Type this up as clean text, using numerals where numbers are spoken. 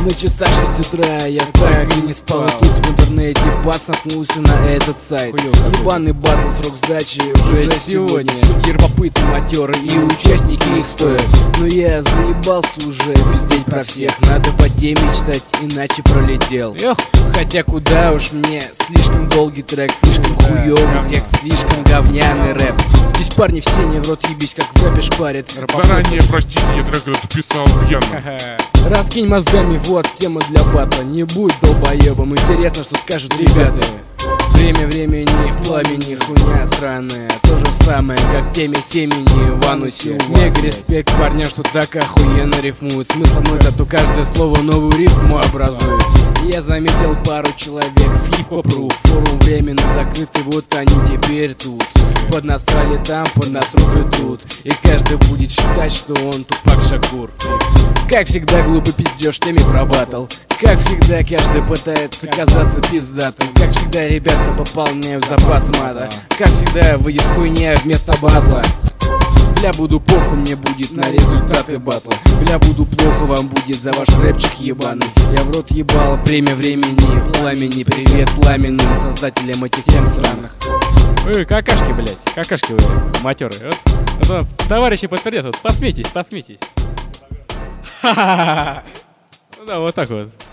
На часах 6 утра, я так и не спал. И тут в интернете бац, наткнулся на этот сайт. Ебаный батл, срок сдачи уже сегодня. Судьи попытки матеры и участники их стоят. Но я заебался уже пиздеть про всех. Надо по теме читать, иначе пролетел. Хотя куда уж мне, слишком долгий трек, слишком хуёвый текст, слишком говняный рэп. Здесь парни все не в рот ебись, как в рэпе шпарит. Заранее простите, я трек этот писал пьяным. Раскинь мозгами, вот тема для батла. Не будь долбоебом, интересно, что скажут ребята. Время времени в пламени, хуйня сраная. То же самое, как в теме семени в анусе. Мега респект парням, что так охуенно рифмуют. Смысл мой, зато каждое слово новую рифму образует. Я заметил пару человек с хип-хоп-ру. Форум временно закрытый, вот они теперь тут. Поднасрали там, под нас рук идут. И каждый будет считать, что он Тупак Шакур. Как всегда глупый пиздёж теме про батл. Как всегда каждый пытается казаться пиздатым. Как всегда ребята пополняют запас мата. Как всегда выйдет хуйня вместо батла. Бля, буду похуй мне будет на результаты батла. Бля, буду плохо вам будет за ваш рэпчик ебаный. Я в рот ебал, время времени в пламени. Привет пламенным создателям этих тем сраных. Какашки, блядь, какашки вы, матерые. Вот, товарищи подтвердят, вот, посмейтесь. Да, вот так вот.